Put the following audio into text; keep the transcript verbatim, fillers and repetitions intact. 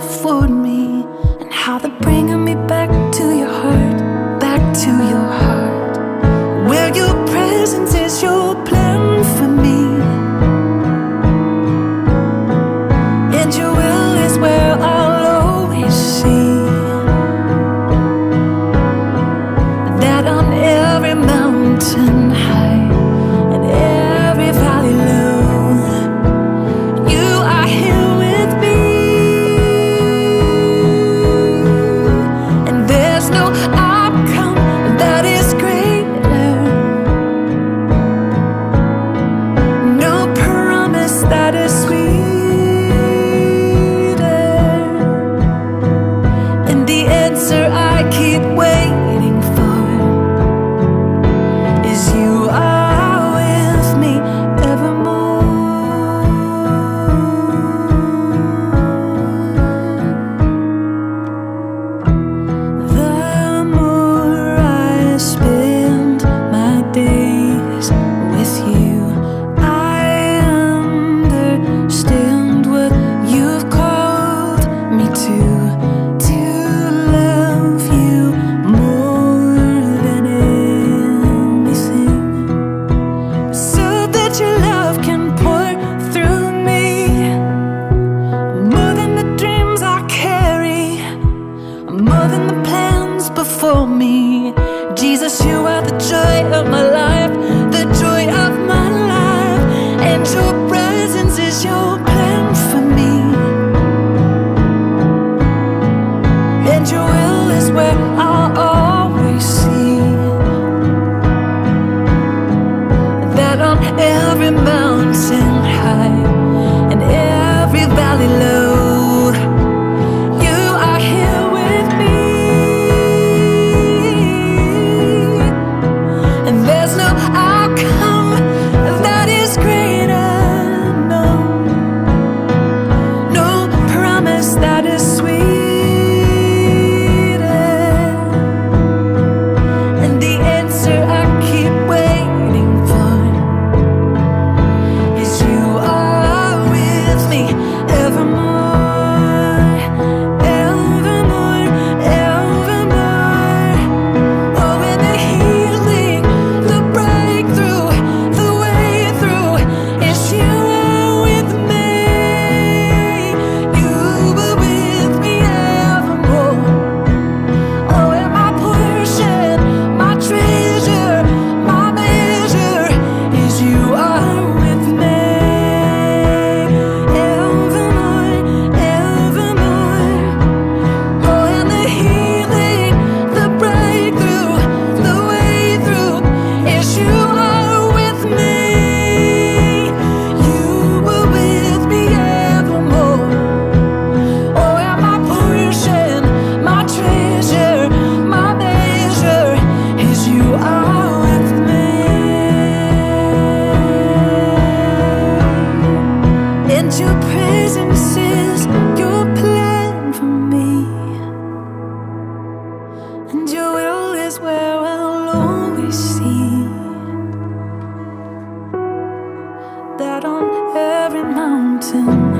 afford me, and how they're bringing me back to your heart, back to your heart, where your presence is your plan for me, and your will is where I'll always see. That on every mountain high and every valley low, you are here with me, and there's no outcome that is greater, no promise that is sweeter, and the answer I keep waiting for is you are with me evermore. The more I spend my days with you, I understand what you've called me to, to love you more than anything, so that your love can pour through me, more than the dreams I carry, more than the plans before me. Jesus, you are the joy of my life, the joy of my life, and your presence is your plan for me, and your will is where I'll always see. That on every mountain high and every valley low, you are here with me, and there's no outcome that is greater, no, no promise that is sweeter, and the answer I keep waiting for is you are with me evermore, evermore, evermore. Oh, and the healing, the breakthrough, the way through is you are with me. You were with me evermore. Oh, and my portion, my treasure, my measure is you are with me evermore, evermore. Oh, and the healing, the breakthrough, the way through is you are with me. You were with me evermore. Oh, and my portion, my treasure, my measure is you are with me, and your presence is your plan for me, and your will is where I'll always see. That on every mountain